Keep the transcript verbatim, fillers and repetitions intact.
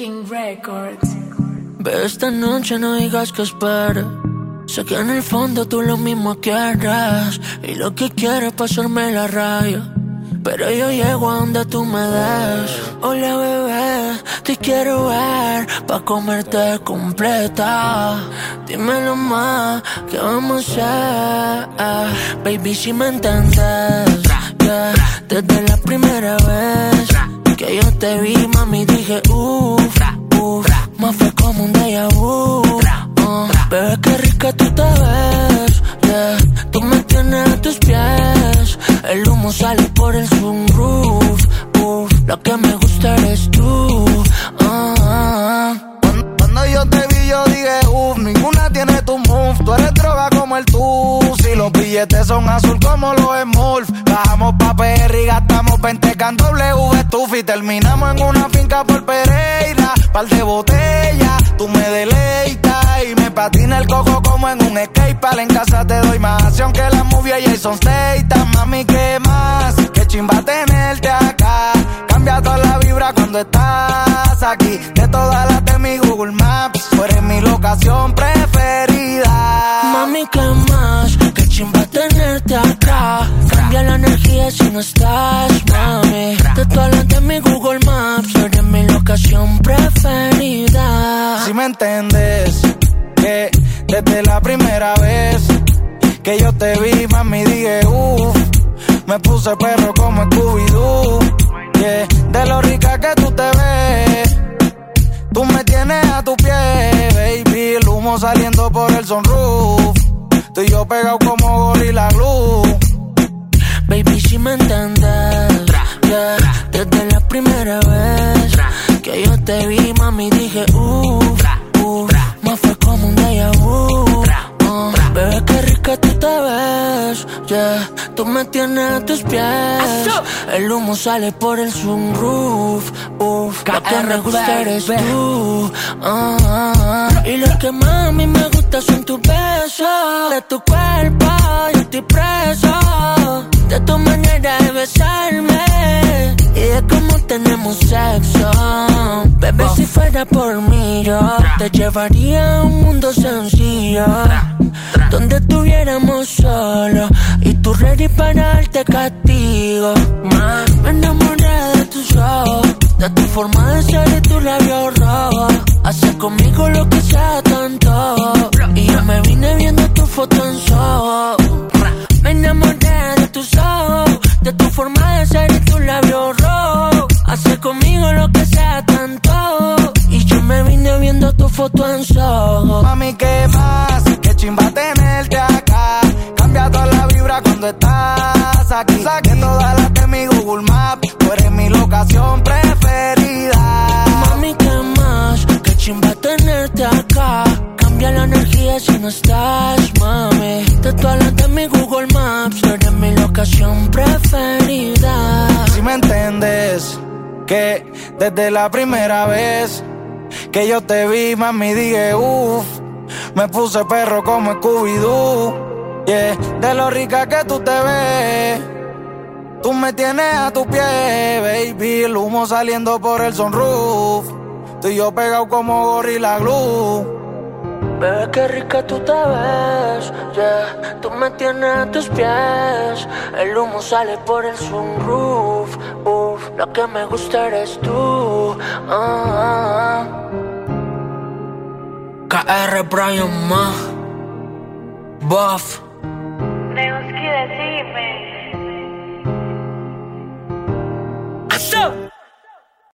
King Records. Ve, esta noche no digas que espera. Sé que en el fondo tú lo mismo quieres y lo que quieres es pasarme la raya, pero yo llego a donde tú me des. Hola bebé, te quiero ver pa' comerte completa. Dímelo más, ¿qué vamos a hacer? Baby, si me entiendes, yeah. Desde la primera vez que yo te vi, mami, dije uff, uff. Más fue como un déjà vu. uh, Bebé, qué rica tú te ves, yeah. Tú me tienes a tus pies. El humo sale por el sunroof, uff. Lo que me gusta eres tú, uh, uh. Cuando, cuando yo te vi yo dije uff, ninguna tiene tu move. Tú eres droga como el tú. Si los billetes son azul como los Smurf. Bajamos pa' P R y gastamos veinte can W Stuff. Y terminamos en una finca por Pereira. Par de botellas, tú me deleitas y me patina el coco como en un skatepark. En casa te doy más acción que la movie y Jason Statham. Mami, ¿qué más? Qué chimba tenerte acá. Cambia toda la vibra cuando estás aquí. De todas las de mi Google Maps, tú eres mi locación preferida. Mami, ¿qué más? Qué chimba tenerte acá. Cambia la energía si no estás, mami. De todas las de mi Google Maps, tú eres mi locación preferida. Si me entiendes, que desde la primera vez que yo te vi, mami, dije uff. Me puse perro como Scooby-Doo, yeah. De lo rica que tú te ves, tú me tienes a tu pie, baby. El humo saliendo por el sunroof, tú y yo pegados como Gorilla Glue. Baby, si me entiendes, yeah. Desde la primera vez que yo te vi, mami, dije uff, uff. Más fue como un déjà vu. uh. Bebé, qué rica tú te ves, yeah. Tú me tienes a tus pies. El humo sale por el sunroof, uff. Lo que me gusta eres tú, uh, uh. Y lo que más a mí me gusta son tus besos. De tu cuerpo yo estoy preso, de tu manera de besarme y de cómo tenemos sexo. Bebé, si fuera por mí yo te llevaría a un mundo sencillo, donde estuviéramos solos y tú ready para darte castigo. Me enamoré de tus ojos, de tu forma de ser y tu labio rojo. Hace conmigo lo que sea tanto, y yo me vine viendo tu foto en Soho. Me enamoré de tus ojos, de tu forma de ser y tu labio rojo. Hace conmigo lo que sea tanto, y yo me vine viendo tu foto en Soho. Mami, ¿qué más? Qué chimba tenerte acá. Cambia toda la vibra cuando estás aquí. Saqué todas las de mi Google Maps, tú eres mi locación preferida. Mami, ¿qué más? Qué chimba tenerte acá. Cambia la energía si no estás, mami. De todas las de mi Google Maps, tú eres mi locación preferida. Si me entiendes, que desde la primera vez que yo te vi, mami, dije uff. Me puse perro como Scooby-Doo, yeah. De lo rica que tú te ves, tú me tienes a tu pie, baby. El humo saliendo por el sunroof, tú y yo pegados como Gorilla Glue. Bebé, qué rica tú te ves, yeah. Tú me tienes a tus pies. El humo sale por el sunroof, uff. Lo que me gusta eres tú, uh, uh. K R Brian Ma Buff. Neuski, decime.